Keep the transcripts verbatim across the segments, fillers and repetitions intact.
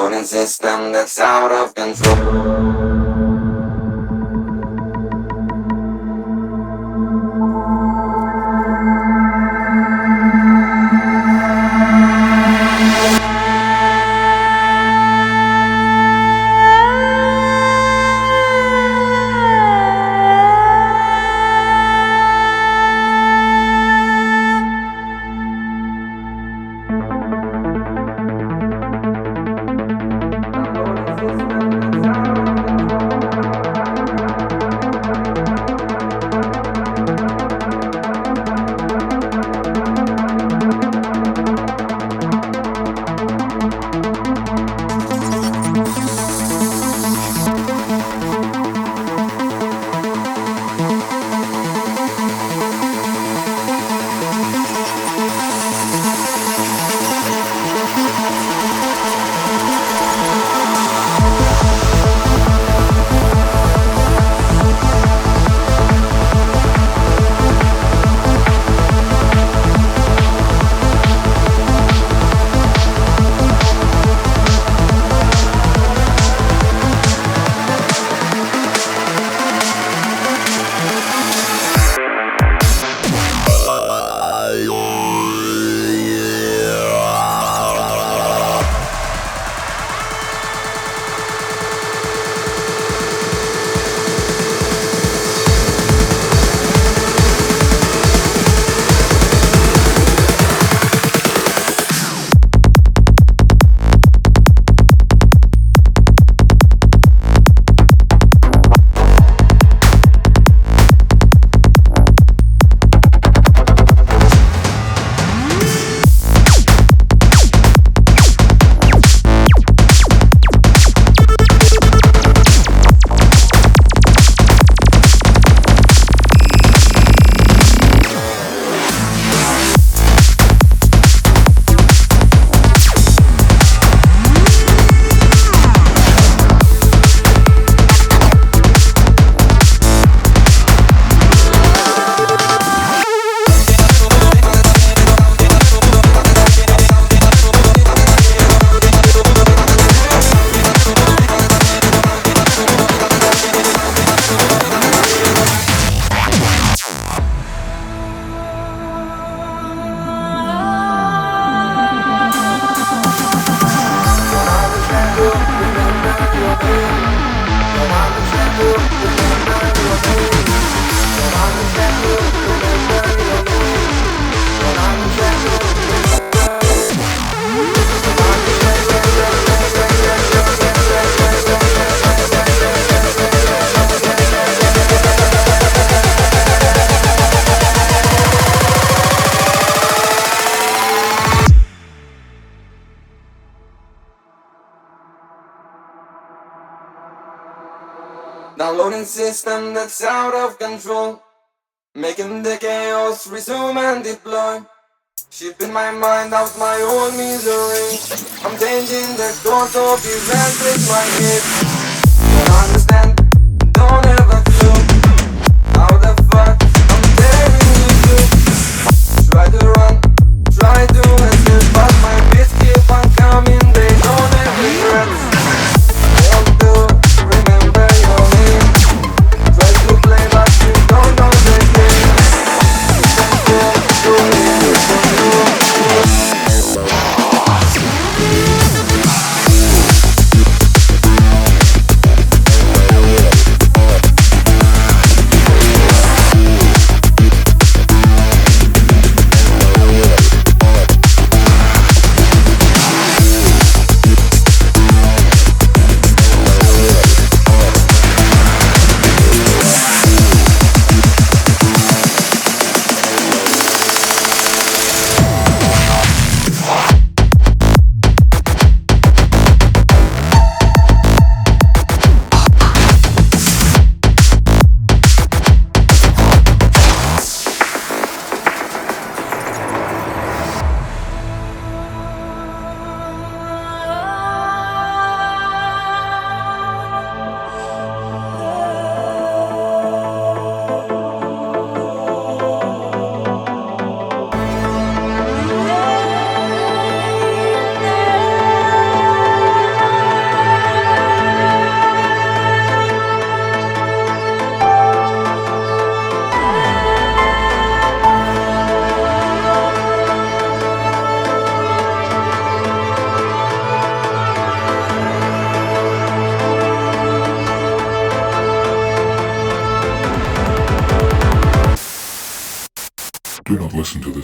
Downloading system that's out of control. Downloading system that's out of control, making the chaos resume and deploy. Shipping my mind out my own misery. I'm changing the course of events with my kids. Don't understand, don't have a clue how the fuck I'm telling you to. Try to run, try to escape, but my beats keep on coming. They don't have regrets. Want to remember your name. Try to play but you don't know the game. Don't go to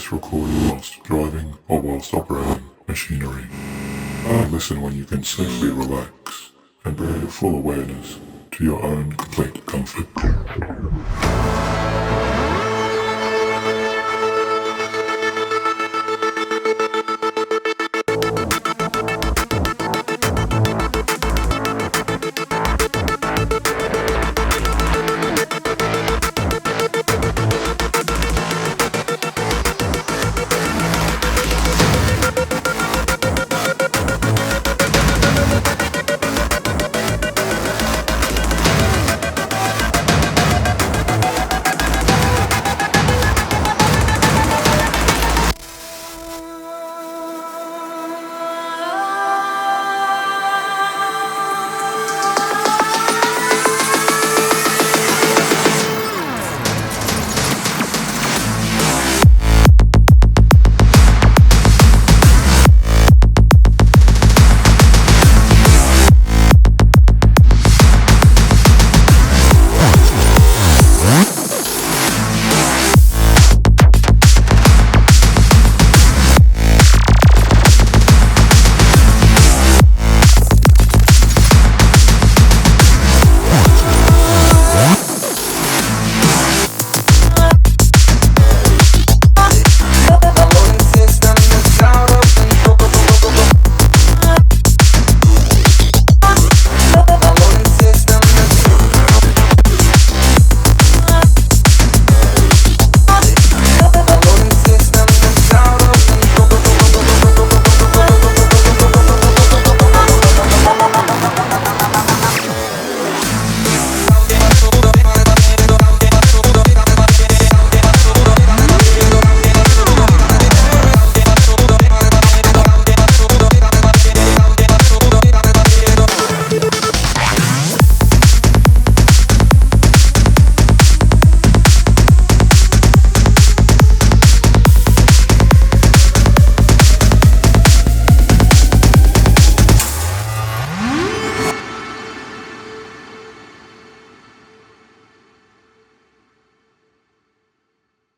to record you whilst driving or whilst operating machinery. Only listen when you can safely relax and bring your full awareness to your own complete comfort.